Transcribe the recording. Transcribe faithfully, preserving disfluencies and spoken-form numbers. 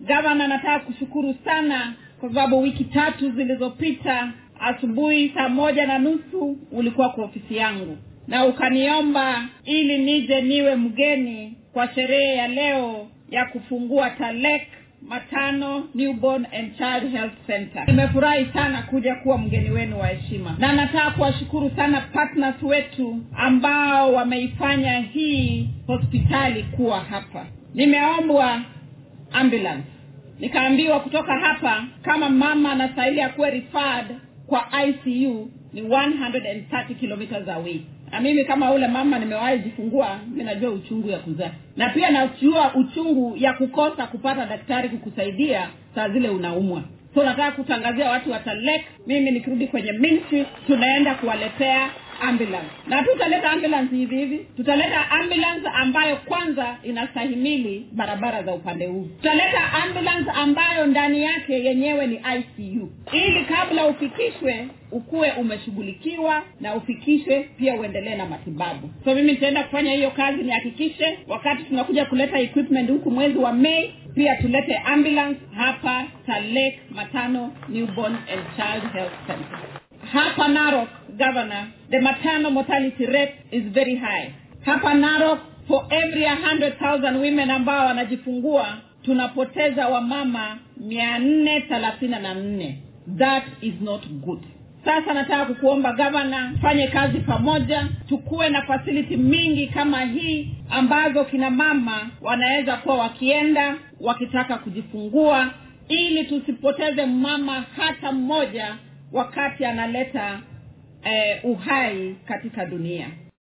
Gavana, nataka kushukuru sana kwa sababu wiki tatu zilizopita asubuhi saa moja na nusu ulikuwa kwa ofisi yangu na ukaniomba ili nije niwe mgeni kwa sherehe ya leo ya kufungua Talek Matano Newborn and Child Health Center. Nimefurahi sana kuja kuwa mgeni wenu wa heshima, na nataka kuwashukuru sana partners wetu ambao wameifanya hii hospitali kuwa hapa. Nimeombwa ambulance, nikaambiwa kutoka hapa kama mama anastahili akuwe referred kwa I C U ni one hundred thirty kilometers away. Na mimi kama ule mama nimewahi jifungua, mimi najua uchungu ya kuzaa. Na pia najua uchungu ya kukosa kupata daktari kukusaidia saa zile unaumwa. So nataka kutangazia watu wa Talek, mimi nikirudi kwenye ministry tunaenda kuwaletea ambulance. Na tutaleta ambulance hivi hivi. Tutaleta ambulance ambayo kwanza inastahimili barabara za upande huu. Tutaleta ambulance ambayo ndani yake yenyewe ni I C U. Ili kabla ufikishwe ukue umeshughulikiwa na ufikishwe pia uendelee na matibabu. So mimi nitaenda kufanya hiyo kazi, nihakikishe wakati tunakuja kuleta equipment huku mwezi wa Mei pia tulete ambulance hapa Talek Matano Newborn and Child Health Center. Hapa Narok, Governor, the maternal mortality rate is very high. Hapa Narok, for every one hundred thousand women ambao wanajifungua, tunapoteza wamama mia nne thelathini na nne. That is not good. Sasa nataka kukuomba Governor, fanye kazi pamoja, tukue na facility mingi kama hii ambazo kina mama wanaweza kuwa wakienda wakitaka kujifungua, ili tusipoteze mama hata mmoja wakati analeta eh, uhai katika dunia.